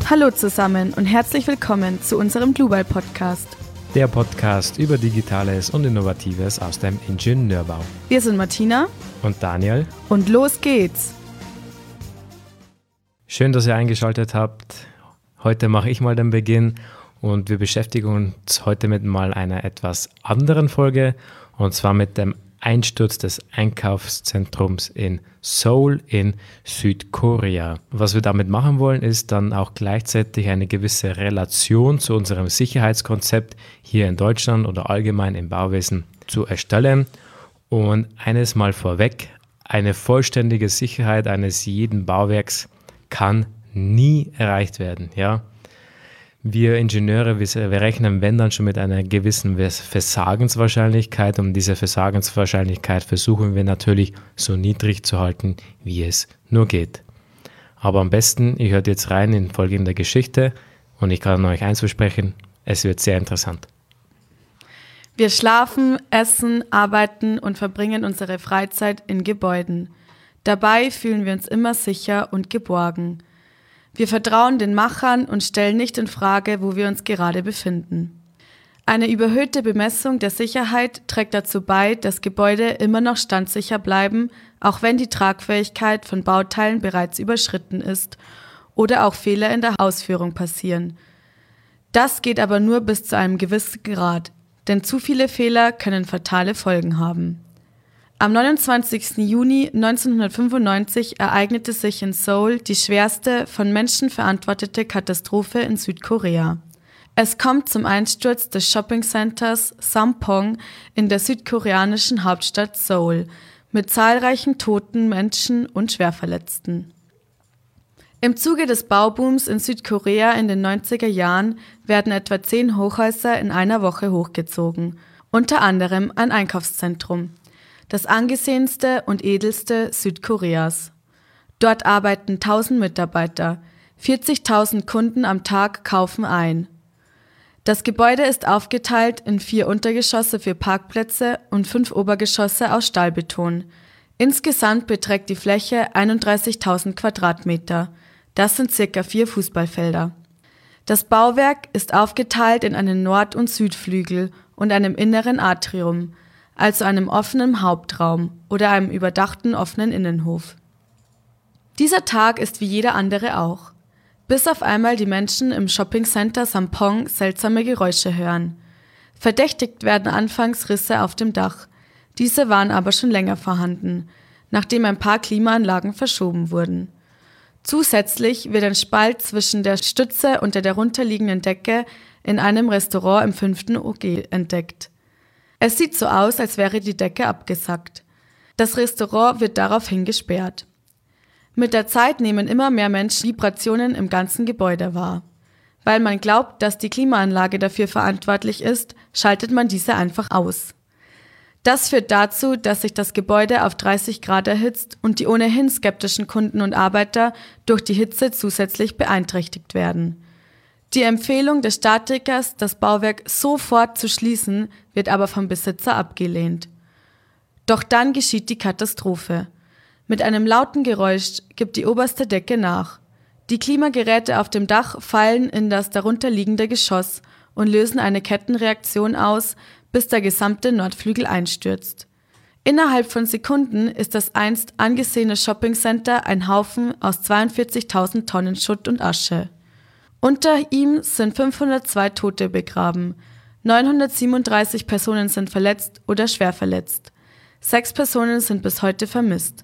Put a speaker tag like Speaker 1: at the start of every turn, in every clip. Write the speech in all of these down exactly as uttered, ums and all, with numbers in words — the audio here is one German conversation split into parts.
Speaker 1: Hallo zusammen und herzlich willkommen zu unserem Glubal-Podcast.
Speaker 2: Der Podcast über Digitales und Innovatives aus dem Ingenieurbau.
Speaker 1: Wir sind Martina
Speaker 2: und Daniel
Speaker 1: und los geht's!
Speaker 2: Schön, dass ihr eingeschaltet habt. Heute mache ich mal den Beginn und wir beschäftigen uns heute mit mal einer etwas anderen Folge und zwar mit dem Einsturz des Einkaufszentrums in Seoul in Südkorea. Was wir damit machen wollen, ist dann auch gleichzeitig eine gewisse Relation zu unserem Sicherheitskonzept hier in Deutschland oder allgemein im Bauwesen zu erstellen. Und eines mal vorweg, eine vollständige Sicherheit eines jeden Bauwerks kann nie erreicht werden. Ja? Wir Ingenieure, wir, wir rechnen, wenn dann schon mit einer gewissen Versagenswahrscheinlichkeit, und diese Versagenswahrscheinlichkeit versuchen wir natürlich so niedrig zu halten, wie es nur geht. Aber am besten, ihr hört jetzt rein in folgende Geschichte und ich kann euch eins versprechen, es wird sehr interessant.
Speaker 1: Wir schlafen, essen, arbeiten und verbringen unsere Freizeit in Gebäuden. Dabei fühlen wir uns immer sicher und geborgen. Wir vertrauen den Machern und stellen nicht in Frage, wo wir uns gerade befinden. Eine überhöhte Bemessung der Sicherheit trägt dazu bei, dass Gebäude immer noch standsicher bleiben, auch wenn die Tragfähigkeit von Bauteilen bereits überschritten ist oder auch Fehler in der Ausführung passieren. Das geht aber nur bis zu einem gewissen Grad, denn zu viele Fehler können fatale Folgen haben. Am neunundzwanzigsten Juni neunzehnhundertfünfundneunzig ereignete sich in Seoul die schwerste, von Menschen verantwortete Katastrophe in Südkorea. Es kommt zum Einsturz des Shoppingcenters Sampong in der südkoreanischen Hauptstadt Seoul mit zahlreichen toten Menschen und Schwerverletzten. Im Zuge des Baubooms in Südkorea in den neunziger Jahren werden etwa zehn Hochhäuser in einer Woche hochgezogen, unter anderem ein Einkaufszentrum. Das angesehenste und edelste Südkoreas. Dort arbeiten tausend Mitarbeiter, vierzigtausend Kunden am Tag kaufen ein. Das Gebäude ist aufgeteilt in vier Untergeschosse für Parkplätze und fünf Obergeschosse aus Stahlbeton. Insgesamt beträgt die Fläche einunddreißigtausend Quadratmeter. Das sind circa vier Fußballfelder. Das Bauwerk ist aufgeteilt in einen Nord- und Südflügel und einem inneren Atrium, also einem offenen Hauptraum oder einem überdachten offenen Innenhof. Dieser Tag ist wie jeder andere auch, bis auf einmal die Menschen im Shoppingcenter Sampong seltsame Geräusche hören. Verdächtigt werden anfangs Risse auf dem Dach, diese waren aber schon länger vorhanden, nachdem ein paar Klimaanlagen verschoben wurden. Zusätzlich wird ein Spalt zwischen der Stütze und der darunterliegenden Decke in einem Restaurant im fünften O G entdeckt. Es sieht so aus, als wäre die Decke abgesackt. Das Restaurant wird daraufhin gesperrt. Mit der Zeit nehmen immer mehr Menschen Vibrationen im ganzen Gebäude wahr. Weil man glaubt, dass die Klimaanlage dafür verantwortlich ist, schaltet man diese einfach aus. Das führt dazu, dass sich das Gebäude auf dreißig Grad erhitzt und die ohnehin skeptischen Kunden und Arbeiter durch die Hitze zusätzlich beeinträchtigt werden. Die Empfehlung des Statikers, das Bauwerk sofort zu schließen, wird aber vom Besitzer abgelehnt. Doch dann geschieht die Katastrophe. Mit einem lauten Geräusch gibt die oberste Decke nach. Die Klimageräte auf dem Dach fallen in das darunterliegende Geschoss und lösen eine Kettenreaktion aus, bis der gesamte Nordflügel einstürzt. Innerhalb von Sekunden ist das einst angesehene Shoppingcenter ein Haufen aus zweiundvierzigtausend Tonnen Schutt und Asche. Unter ihm sind fünfhundertzwei Tote begraben, neunhundertsiebenunddreißig Personen sind verletzt oder schwer verletzt. Sechs Personen sind bis heute vermisst.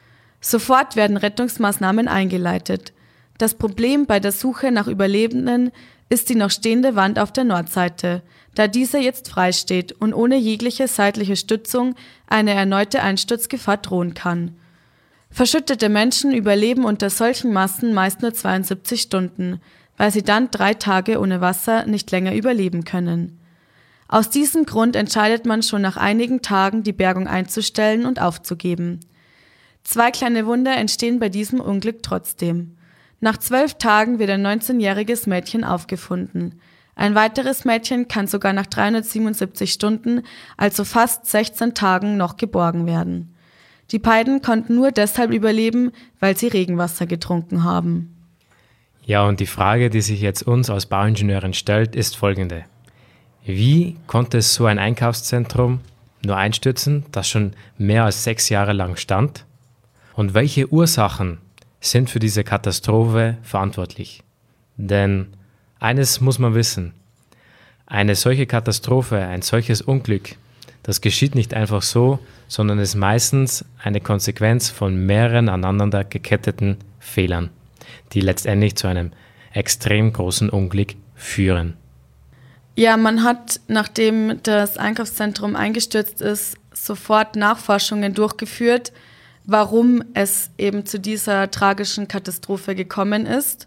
Speaker 1: Sofort werden Rettungsmaßnahmen eingeleitet. Das Problem bei der Suche nach Überlebenden ist die noch stehende Wand auf der Nordseite, da diese jetzt frei steht und ohne jegliche seitliche Stützung eine erneute Einsturzgefahr drohen kann. Verschüttete Menschen überleben unter solchen Massen meist nur zweiundsiebzig Stunden, weil sie dann drei Tage ohne Wasser nicht länger überleben können. Aus diesem Grund entscheidet man schon nach einigen Tagen, die Bergung einzustellen und aufzugeben. Zwei kleine Wunder entstehen bei diesem Unglück trotzdem. Nach zwölf Tagen wird ein neunzehnjähriges Mädchen aufgefunden. Ein weiteres Mädchen kann sogar nach dreihundertsiebenundsiebzig Stunden, also fast sechzehn Tagen, noch geborgen werden. Die beiden konnten nur deshalb überleben, weil sie Regenwasser getrunken haben.
Speaker 2: Ja, und die Frage, die sich jetzt uns als Bauingenieurin stellt, ist folgende. Wie konnte so ein Einkaufszentrum nur einstürzen, das schon mehr als sechs Jahre lang stand? Und welche Ursachen sind für diese Katastrophe verantwortlich? Denn eines muss man wissen, eine solche Katastrophe, ein solches Unglück, das geschieht nicht einfach so, sondern ist meistens eine Konsequenz von mehreren aneinander geketteten Fehlern, die letztendlich zu einem extrem großen Unglück führen.
Speaker 1: Ja, man hat, nachdem das Einkaufszentrum eingestürzt ist, sofort Nachforschungen durchgeführt, warum es eben zu dieser tragischen Katastrophe gekommen ist.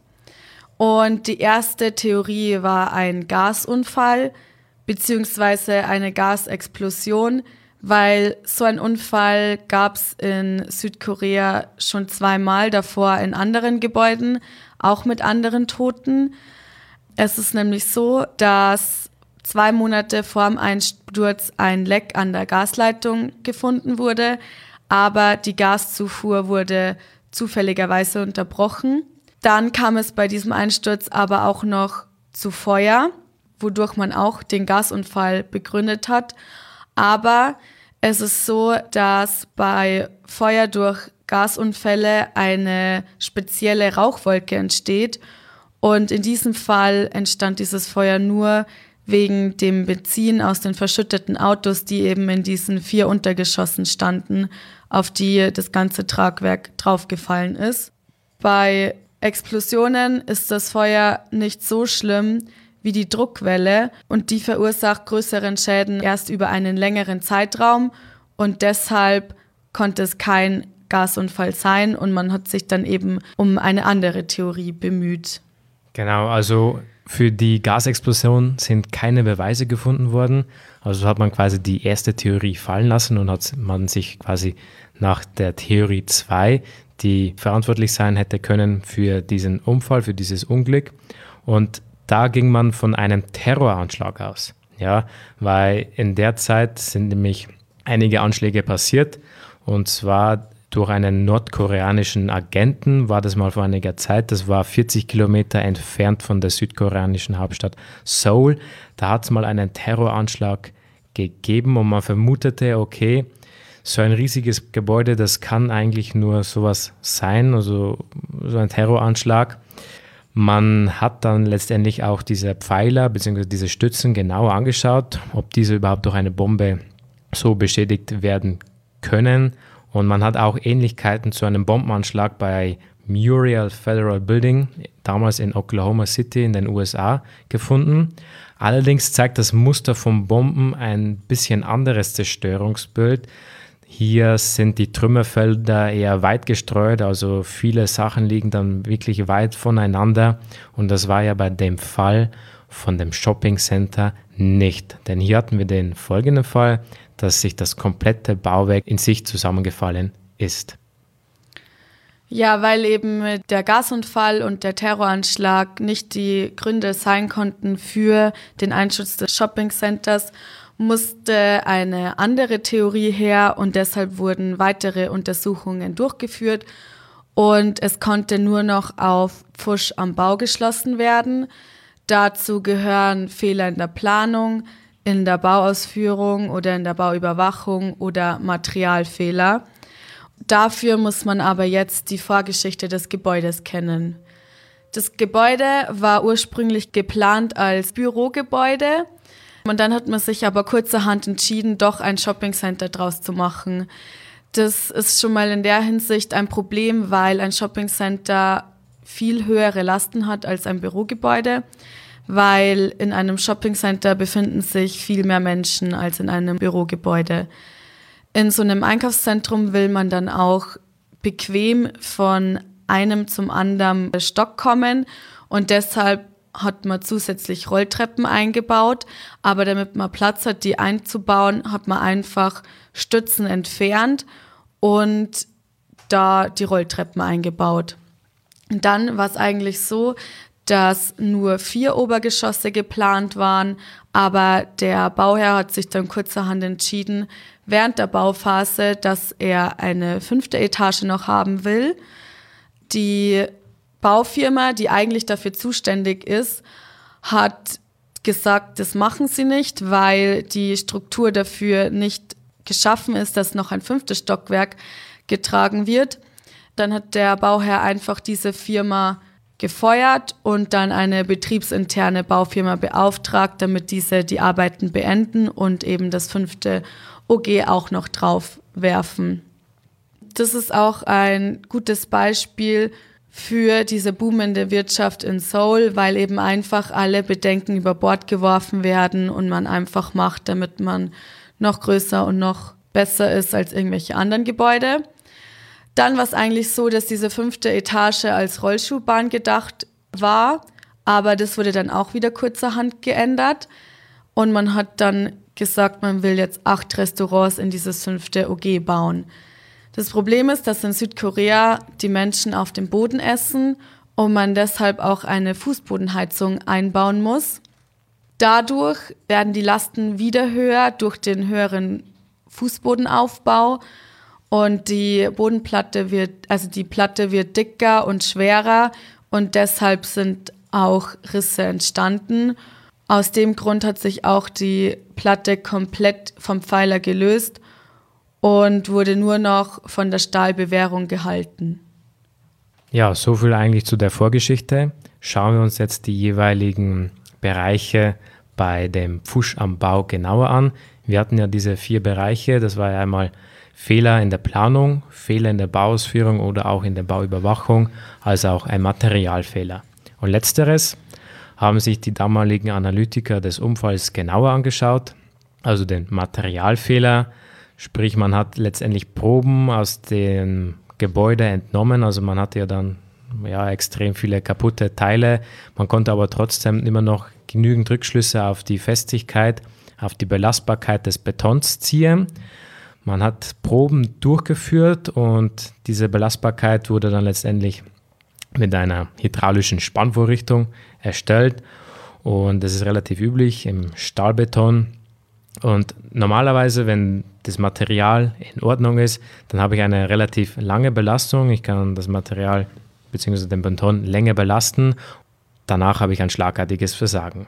Speaker 1: Und die erste Theorie war ein Gasunfall beziehungsweise eine Gasexplosion, weil so ein Unfall gab es in Südkorea schon zweimal davor in anderen Gebäuden, auch mit anderen Toten. Es ist nämlich so, dass zwei Monate vor dem Einsturz ein Leck an der Gasleitung gefunden wurde, aber die Gaszufuhr wurde zufälligerweise unterbrochen. Dann kam es bei diesem Einsturz aber auch noch zu Feuer, wodurch man auch den Gasunfall begründet hat. Aber es ist so, dass bei Feuer durch Gasunfälle eine spezielle Rauchwolke entsteht. Und in diesem Fall entstand dieses Feuer nur wegen dem Benzin aus den verschütteten Autos, die eben in diesen vier Untergeschossen standen, auf die das ganze Tragwerk draufgefallen ist. Bei Explosionen ist das Feuer nicht so schlimm wie die Druckwelle und die verursacht größeren Schäden erst über einen längeren Zeitraum und deshalb konnte es kein Gasunfall sein und man hat sich dann eben um eine andere Theorie bemüht.
Speaker 2: Genau, also für die Gasexplosion sind keine Beweise gefunden worden. Also hat man quasi die erste Theorie fallen lassen und hat man sich quasi nach der Theorie zwei, die verantwortlich sein hätte können für diesen Unfall, für dieses Unglück. Und da ging man von einem Terroranschlag aus. Ja, weil in der Zeit sind nämlich einige Anschläge passiert und zwar durch einen nordkoreanischen Agenten war das mal vor einiger Zeit. Das war vierzig Kilometer entfernt von der südkoreanischen Hauptstadt Seoul. Da hat es mal einen Terroranschlag gegeben und man vermutete, okay, so ein riesiges Gebäude, das kann eigentlich nur sowas sein, also so ein Terroranschlag. Man hat dann letztendlich auch diese Pfeiler bzw. diese Stützen genauer angeschaut, ob diese überhaupt durch eine Bombe so beschädigt werden können. Und man hat auch Ähnlichkeiten zu einem Bombenanschlag bei Muriel Federal Building, damals in Oklahoma City in den U S A, gefunden. Allerdings zeigt das Muster von Bomben ein bisschen anderes Zerstörungsbild. Hier sind die Trümmerfelder eher weit gestreut, also viele Sachen liegen dann wirklich weit voneinander. Und das war ja bei dem Fall von dem Shopping Center nicht. Denn hier hatten wir den folgenden Fall, dass sich das komplette Bauwerk in sich zusammengefallen ist.
Speaker 1: Ja, weil eben der Gasunfall und der Terroranschlag nicht die Gründe sein konnten für den Einsturz des Shoppingcenters, musste eine andere Theorie her und deshalb wurden weitere Untersuchungen durchgeführt und es konnte nur noch auf Pfusch am Bau geschlossen werden. Dazu gehören Fehler in der Planung, in der Bauausführung oder in der Bauüberwachung oder Materialfehler. Dafür muss man aber jetzt die Vorgeschichte des Gebäudes kennen. Das Gebäude war ursprünglich geplant als Bürogebäude und dann hat man sich aber kurzerhand entschieden, doch ein Shoppingcenter draus zu machen. Das ist schon mal in der Hinsicht ein Problem, weil ein Shoppingcenter viel höhere Lasten hat als ein Bürogebäude, weil in einem Shoppingcenter befinden sich viel mehr Menschen als in einem Bürogebäude. In so einem Einkaufszentrum will man dann auch bequem von einem zum anderen Stock kommen und deshalb hat man zusätzlich Rolltreppen eingebaut, aber damit man Platz hat, die einzubauen, hat man einfach Stützen entfernt und da die Rolltreppen eingebaut. Und dann war es eigentlich so, dass nur vier Obergeschosse geplant waren, aber der Bauherr hat sich dann kurzerhand entschieden, während der Bauphase, dass er eine fünfte Etage noch haben will. Die Baufirma, die eigentlich dafür zuständig ist, hat gesagt, das machen sie nicht, weil die Struktur dafür nicht geschaffen ist, dass noch ein fünftes Stockwerk getragen wird. Dann hat der Bauherr einfach diese Firma gefeuert und dann eine betriebsinterne Baufirma beauftragt, damit diese die Arbeiten beenden und eben das fünfte O G auch noch drauf werfen. Das ist auch ein gutes Beispiel für diese boomende Wirtschaft in Seoul, weil eben einfach alle Bedenken über Bord geworfen werden und man einfach macht, damit man noch größer und noch besser ist als irgendwelche anderen Gebäude. Dann war es eigentlich so, dass diese fünfte Etage als Rollschuhbahn gedacht war, aber das wurde dann auch wieder kurzerhand geändert und man hat dann gesagt, man will jetzt acht Restaurants in dieses fünfte O G bauen. Das Problem ist, dass in Südkorea die Menschen auf dem Boden essen und man deshalb auch eine Fußbodenheizung einbauen muss. Dadurch werden die Lasten wieder höher durch den höheren Fußbodenaufbau. Und die Bodenplatte wird, also die Platte wird dicker und schwerer und deshalb sind auch Risse entstanden. Aus dem Grund hat sich auch die Platte komplett vom Pfeiler gelöst und wurde nur noch von der Stahlbewehrung gehalten.
Speaker 2: Ja, so viel eigentlich zu der Vorgeschichte. Schauen wir uns jetzt die jeweiligen Bereiche bei dem Pfusch am Bau genauer an. Wir hatten ja diese vier Bereiche, das war ja einmal Fehler in der Planung, Fehler in der Bauausführung oder auch in der Bauüberwachung, also auch ein Materialfehler. Und letzteres haben sich die damaligen Analytiker des Unfalls genauer angeschaut, also den Materialfehler, sprich man hat letztendlich Proben aus dem Gebäude entnommen, also man hatte ja dann ja, extrem viele kaputte Teile, man konnte aber trotzdem immer noch genügend Rückschlüsse auf die Festigkeit, auf die Belastbarkeit des Betons ziehen. Man hat Proben durchgeführt und diese Belastbarkeit wurde dann letztendlich mit einer hydraulischen Spannvorrichtung erstellt und das ist relativ üblich im Stahlbeton. Und normalerweise, wenn das Material in Ordnung ist, dann habe ich eine relativ lange Belastung. Ich kann das Material bzw. den Beton länger belasten. Danach habe ich ein schlagartiges Versagen.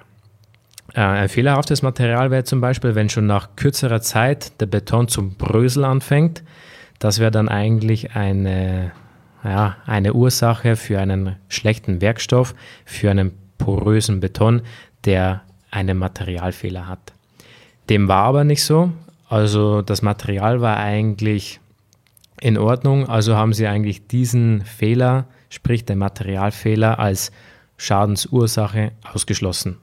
Speaker 2: Ein fehlerhaftes Material wäre zum Beispiel, wenn schon nach kürzerer Zeit der Beton zum Bröseln anfängt. Das wäre dann eigentlich eine, ja, eine Ursache für einen schlechten Werkstoff, für einen porösen Beton, der einen Materialfehler hat. Dem war aber nicht so. Also das Material war eigentlich in Ordnung. Also haben sie eigentlich diesen Fehler, sprich den Materialfehler, als Schadensursache ausgeschlossen.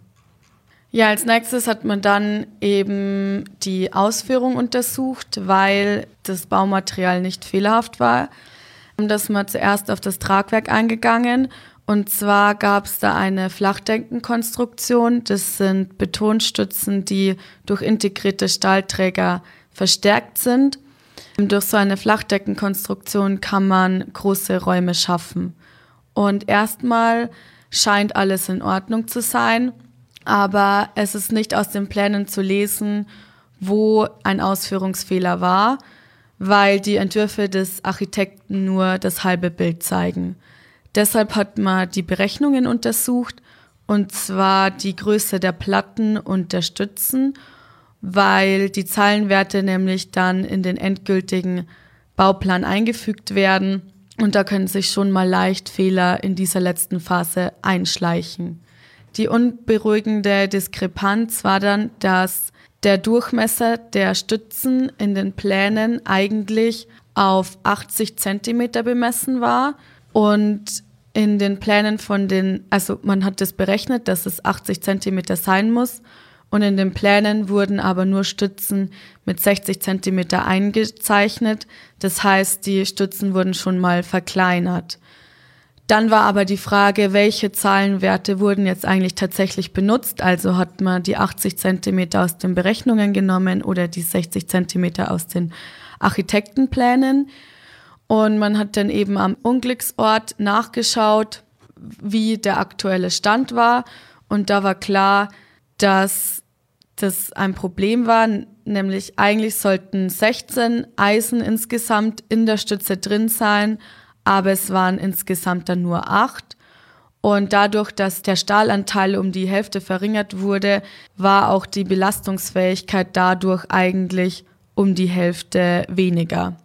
Speaker 1: Ja, als nächstes hat man dann eben die Ausführung untersucht, weil das Baumaterial nicht fehlerhaft war. Da ist man zuerst auf das Tragwerk eingegangen und zwar gab es da eine Flachdeckenkonstruktion. Das sind Betonstützen, die durch integrierte Stahlträger verstärkt sind. Durch so eine Flachdeckenkonstruktion kann man große Räume schaffen. Und erstmal scheint alles in Ordnung zu sein. Aber es ist nicht aus den Plänen zu lesen, wo ein Ausführungsfehler war, weil die Entwürfe des Architekten nur das halbe Bild zeigen. Deshalb hat man die Berechnungen untersucht, und zwar die Größe der Platten und der Stützen, weil die Zahlenwerte nämlich dann in den endgültigen Bauplan eingefügt werden und da können sich schon mal leicht Fehler in dieser letzten Phase einschleichen. Die unberuhigende Diskrepanz war dann, dass der Durchmesser der Stützen in den Plänen eigentlich auf achtzig Zentimeter bemessen war und in den Plänen von den, also man hat das berechnet, dass es achtzig Zentimeter sein muss und in den Plänen wurden aber nur Stützen mit sechzig Zentimeter eingezeichnet. Das heißt, die Stützen wurden schon mal verkleinert. Dann war aber die Frage, welche Zahlenwerte wurden jetzt eigentlich tatsächlich benutzt? Also hat man die achtzig Zentimeter aus den Berechnungen genommen oder die sechzig Zentimeter aus den Architektenplänen. Und man hat dann eben am Unglücksort nachgeschaut, wie der aktuelle Stand war. Und da war klar, dass das ein Problem war, nämlich eigentlich sollten sechzehn Eisen insgesamt in der Stütze drin sein, aber es waren insgesamt dann nur acht Und dadurch, dass der Stahlanteil um die Hälfte verringert wurde, war auch die Belastungsfähigkeit dadurch eigentlich um die Hälfte weniger.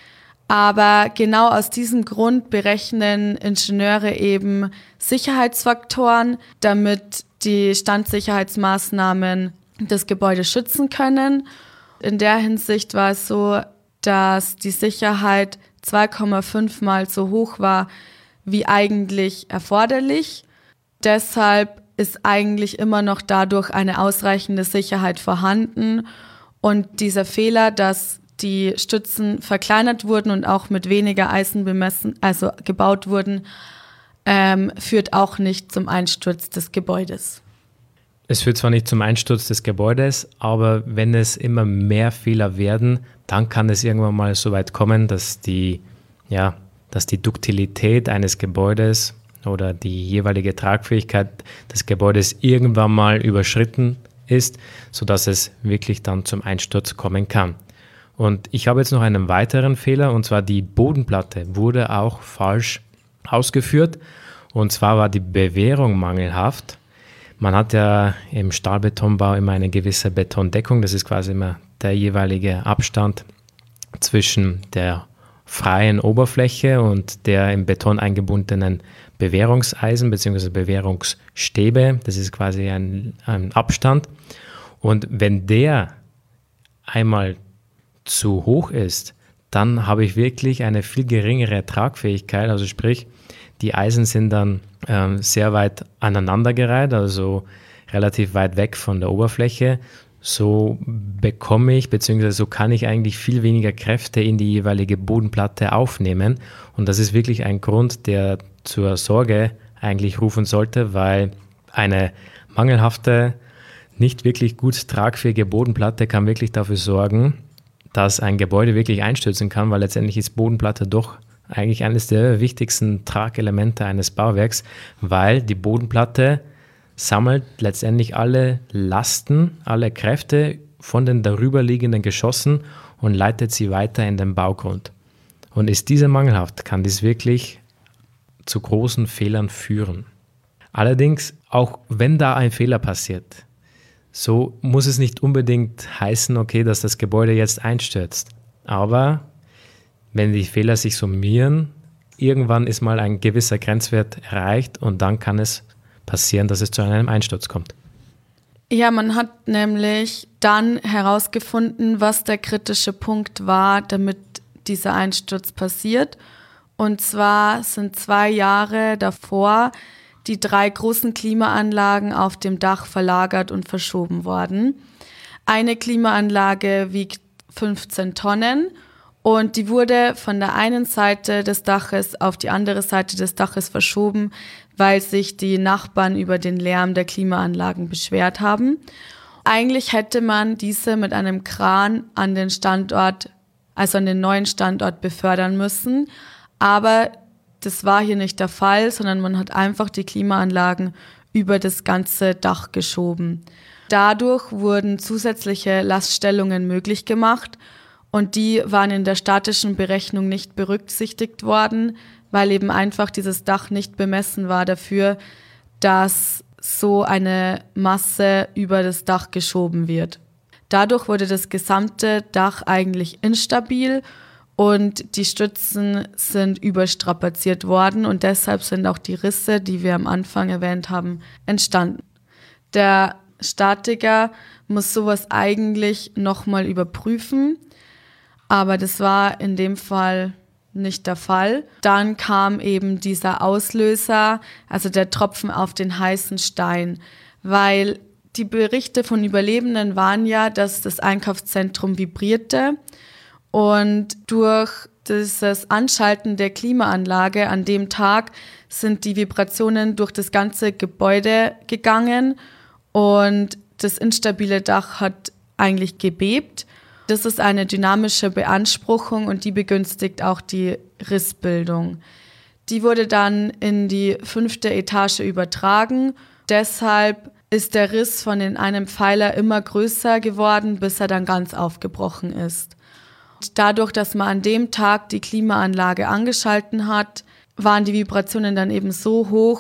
Speaker 1: Aber genau aus diesem Grund berechnen Ingenieure eben Sicherheitsfaktoren, damit die Standsicherheitsmaßnahmen das Gebäude schützen können. In der Hinsicht war es so, dass die Sicherheit zwei Komma fünf Mal so hoch war wie eigentlich erforderlich. Deshalb ist eigentlich immer noch dadurch eine ausreichende Sicherheit vorhanden. Und dieser Fehler, dass die Stützen verkleinert wurden und auch mit weniger Eisen bemessen, also gebaut wurden, ähm, führt auch nicht zum Einsturz des Gebäudes.
Speaker 2: Es führt zwar nicht zum Einsturz des Gebäudes, aber wenn es immer mehr Fehler werden, dann kann es irgendwann mal so weit kommen, dass die, ja, dass die Duktilität eines Gebäudes oder die jeweilige Tragfähigkeit des Gebäudes irgendwann mal überschritten ist, sodass es wirklich dann zum Einsturz kommen kann. Und ich habe jetzt noch einen weiteren Fehler, und zwar die Bodenplatte wurde auch falsch ausgeführt. Und zwar war die Bewehrung mangelhaft. Man hat ja im Stahlbetonbau immer eine gewisse Betondeckung. Das ist quasi immer der jeweilige Abstand zwischen der freien Oberfläche und der im Beton eingebundenen Bewehrungseisen bzw. Bewehrungsstäbe. Das ist quasi ein, ein Abstand. Und wenn der einmal zu hoch ist, dann habe ich wirklich eine viel geringere Tragfähigkeit. Also sprich, die Eisen sind dann ähm, sehr weit aneinandergereiht, also relativ weit weg von der Oberfläche. So bekomme ich, beziehungsweise so kann ich eigentlich viel weniger Kräfte in die jeweilige Bodenplatte aufnehmen. Und das ist wirklich ein Grund, der zur Sorge eigentlich rufen sollte, weil eine mangelhafte, nicht wirklich gut tragfähige Bodenplatte kann wirklich dafür sorgen, dass ein Gebäude wirklich einstürzen kann, weil letztendlich ist Bodenplatte doch eigentlich eines der wichtigsten Tragelemente eines Bauwerks, weil die Bodenplatte sammelt letztendlich alle Lasten, alle Kräfte von den darüberliegenden Geschossen und leitet sie weiter in den Baugrund. Und ist diese mangelhaft, kann dies wirklich zu großen Fehlern führen. Allerdings, auch wenn da ein Fehler passiert, so muss es nicht unbedingt heißen, okay, dass das Gebäude jetzt einstürzt. Aber wenn die Fehler sich summieren, irgendwann ist mal ein gewisser Grenzwert erreicht und dann kann es passieren, dass es zu einem Einsturz kommt.
Speaker 1: Ja, man hat nämlich dann herausgefunden, was der kritische Punkt war, damit dieser Einsturz passiert. Und zwar sind zwei Jahre davor die drei großen Klimaanlagen auf dem Dach verlagert und verschoben worden. Eine Klimaanlage wiegt fünfzehn Tonnen und die wurde von der einen Seite des Daches auf die andere Seite des Daches verschoben, weil sich die Nachbarn über den Lärm der Klimaanlagen beschwert haben. Eigentlich hätte man diese mit einem Kran an den Standort, also an den neuen Standort befördern müssen, aber das war hier nicht der Fall, sondern man hat einfach die Klimaanlagen über das ganze Dach geschoben. Dadurch wurden zusätzliche Laststellungen möglich gemacht und die waren in der statischen Berechnung nicht berücksichtigt worden, weil eben einfach dieses Dach nicht bemessen war dafür, dass so eine Masse über das Dach geschoben wird. Dadurch wurde das gesamte Dach eigentlich instabil und die Stützen sind überstrapaziert worden und deshalb sind auch die Risse, die wir am Anfang erwähnt haben, entstanden. Der Statiker muss sowas eigentlich nochmal überprüfen, aber das war in dem Fall nicht der Fall. Dann kam eben dieser Auslöser, also der Tropfen auf den heißen Stein, weil die Berichte von Überlebenden waren ja, dass das Einkaufszentrum vibrierte. Und durch dieses Anschalten der Klimaanlage an dem Tag sind die Vibrationen durch das ganze Gebäude gegangen und das instabile Dach hat eigentlich gebebt. Das ist eine dynamische Beanspruchung und die begünstigt auch die Rissbildung. Die wurde dann in die fünfte Etage übertragen. Deshalb ist der Riss von in einem Pfeiler immer größer geworden, bis er dann ganz aufgebrochen ist. Dadurch, dass man an dem Tag die Klimaanlage angeschalten hat, waren die Vibrationen dann eben so hoch,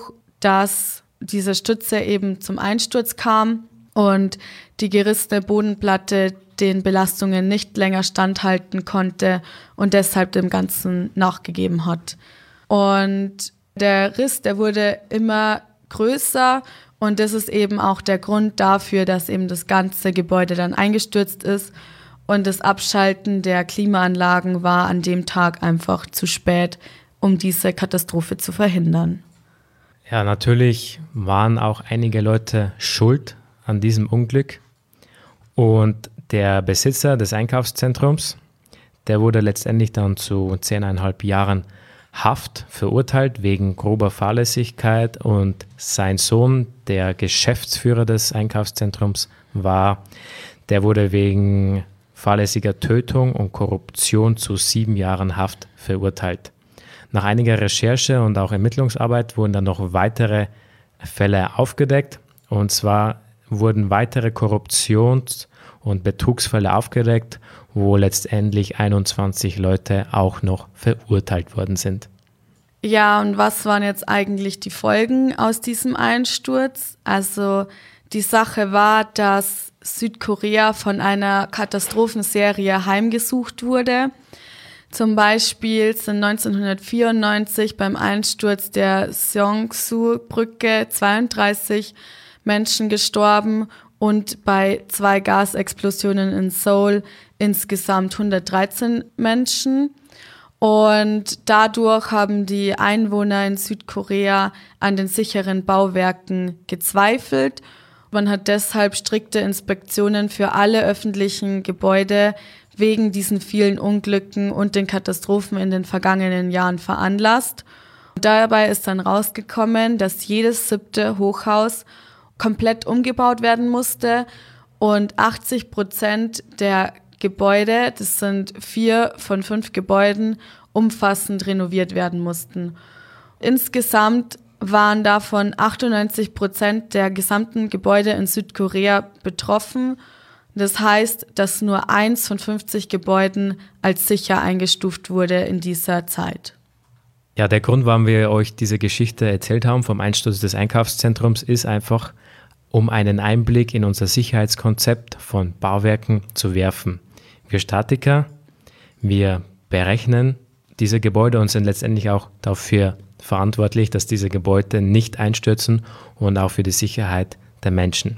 Speaker 1: dass diese Stütze eben zum Einsturz kam und die gerissene Bodenplatte den Belastungen nicht länger standhalten konnte und deshalb dem Ganzen nachgegeben hat. Und der Riss, der wurde immer größer und das ist eben auch der Grund dafür, dass eben das ganze Gebäude dann eingestürzt ist und das Abschalten der Klimaanlagen war an dem Tag einfach zu spät, um diese Katastrophe zu verhindern.
Speaker 2: Ja, natürlich waren auch einige Leute schuld an diesem Unglück und der Besitzer des Einkaufszentrums, der wurde letztendlich dann zu zehneinhalb Jahren Haft verurteilt wegen grober Fahrlässigkeit und sein Sohn, der Geschäftsführer des Einkaufszentrums war, der wurde wegen fahrlässiger Tötung und Korruption zu sieben Jahren Haft verurteilt. Nach einiger Recherche und auch Ermittlungsarbeit wurden dann noch weitere Fälle aufgedeckt und zwar wurden weitere Korruptions- und Betrugsfälle aufgedeckt, wo letztendlich einundzwanzig Leute auch noch verurteilt worden sind.
Speaker 1: Ja, und was waren jetzt eigentlich die Folgen aus diesem Einsturz? Also die Sache war, dass Südkorea von einer Katastrophenserie heimgesucht wurde. Zum Beispiel sind neunzehnhundertvierundneunzig beim Einsturz der Seongsu-Brücke zweiunddreißig Menschen gestorben und bei zwei Gasexplosionen in Seoul insgesamt hundertdreizehn Menschen. Und dadurch haben die Einwohner in Südkorea an den sicheren Bauwerken gezweifelt. Man hat deshalb strikte Inspektionen für alle öffentlichen Gebäude wegen diesen vielen Unglücken und den Katastrophen in den vergangenen Jahren veranlasst. Und dabei ist dann rausgekommen, dass jedes siebte Hochhaus komplett umgebaut werden musste und achtzig Prozent der Gebäude, das sind vier von fünf Gebäuden, umfassend renoviert werden mussten. Insgesamt waren davon achtundneunzig Prozent der gesamten Gebäude in Südkorea betroffen. Das heißt, dass nur eins von fünfzig Gebäuden als sicher eingestuft wurde in dieser Zeit.
Speaker 2: Ja, der Grund, warum wir euch diese Geschichte erzählt haben vom Einsturz des Einkaufszentrums, ist einfach, um einen Einblick in unser Sicherheitskonzept von Bauwerken zu werfen. Wir Statiker, wir berechnen diese Gebäude und sind letztendlich auch dafür verantwortlich, dass diese Gebäude nicht einstürzen und auch für die Sicherheit der Menschen.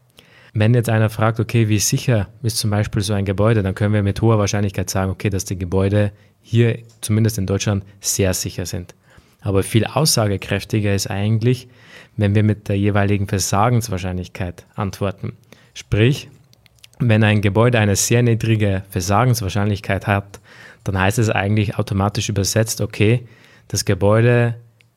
Speaker 2: Wenn jetzt einer fragt, okay, wie sicher ist zum Beispiel so ein Gebäude, dann können wir mit hoher Wahrscheinlichkeit sagen, okay, dass die Gebäude hier, zumindest in Deutschland, sehr sicher sind. Aber viel aussagekräftiger ist eigentlich, wenn wir mit der jeweiligen Versagenswahrscheinlichkeit antworten. Sprich, wenn ein Gebäude eine sehr niedrige Versagenswahrscheinlichkeit hat, dann heißt es eigentlich automatisch übersetzt, okay, das Gebäude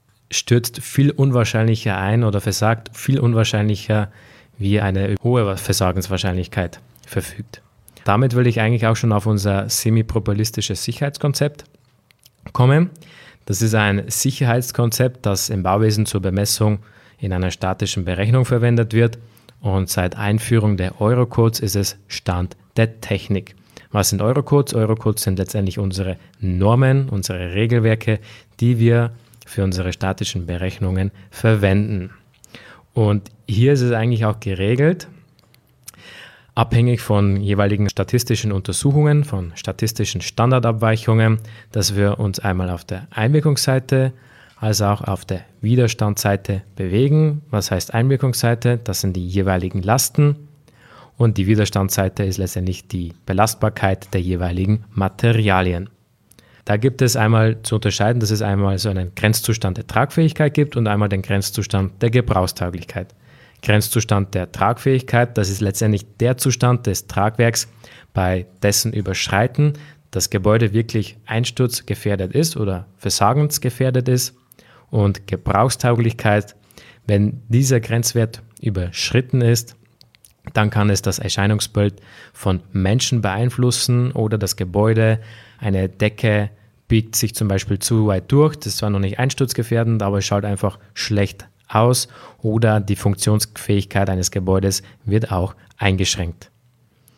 Speaker 2: stürzt viel unwahrscheinlicher ein oder versagt viel unwahrscheinlicher, wie eine hohe Versagenswahrscheinlichkeit verfügt. Damit will ich eigentlich auch schon auf unser semi-probabilistisches Sicherheitskonzept kommen. Das ist ein Sicherheitskonzept, das im Bauwesen zur Bemessung in einer statischen Berechnung verwendet wird und seit Einführung der Eurocodes ist es Stand der Technik. Was sind Eurocodes? Eurocodes sind letztendlich unsere Normen, unsere Regelwerke, die wir für unsere statischen Berechnungen verwenden. Und hier ist es eigentlich auch geregelt, abhängig von jeweiligen statistischen Untersuchungen, von statistischen Standardabweichungen, dass wir uns einmal auf der Einwirkungsseite als auch auf der Widerstandsseite bewegen. Was heißt Einwirkungsseite? Das sind die jeweiligen Lasten und die Widerstandsseite ist letztendlich die Belastbarkeit der jeweiligen Materialien. Da gibt es einmal zu unterscheiden, dass es einmal so einen Grenzzustand der Tragfähigkeit gibt und einmal den Grenzzustand der Gebrauchstauglichkeit. Grenzzustand der Tragfähigkeit, das ist letztendlich der Zustand des Tragwerks, bei dessen Überschreiten das Gebäude wirklich einsturzgefährdet ist oder versagensgefährdet ist. Und Gebrauchstauglichkeit, wenn dieser Grenzwert überschritten ist, dann kann es das Erscheinungsbild von Menschen beeinflussen oder das Gebäude, eine Decke biegt sich zum Beispiel zu weit durch, das ist zwar noch nicht einsturzgefährdend, aber es schaut einfach schlecht aus oder die Funktionsfähigkeit eines Gebäudes wird auch eingeschränkt.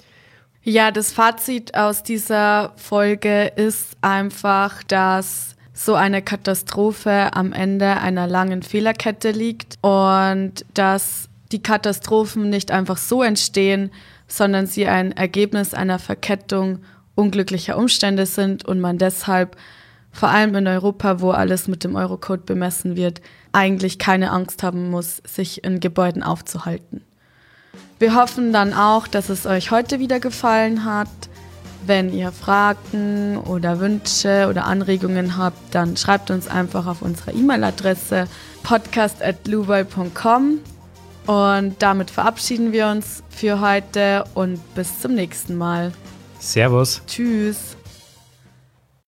Speaker 1: Ja, das Fazit aus dieser Folge ist einfach, dass so eine Katastrophe am Ende einer langen Fehlerkette liegt und dass die Katastrophen nicht einfach so entstehen, sondern sie ein Ergebnis einer Verkettung unglücklicher Umstände sind und man deshalb, vor allem in Europa, wo alles mit dem Eurocode bemessen wird, eigentlich keine Angst haben muss, sich in Gebäuden aufzuhalten. Wir hoffen dann auch, dass es euch heute wieder gefallen hat. Wenn ihr Fragen oder Wünsche oder Anregungen habt, dann schreibt uns einfach auf unsere E-Mail-Adresse podcast at luvoy punkt com und damit verabschieden wir uns für heute und bis zum nächsten Mal.
Speaker 2: Servus.
Speaker 1: Tschüss.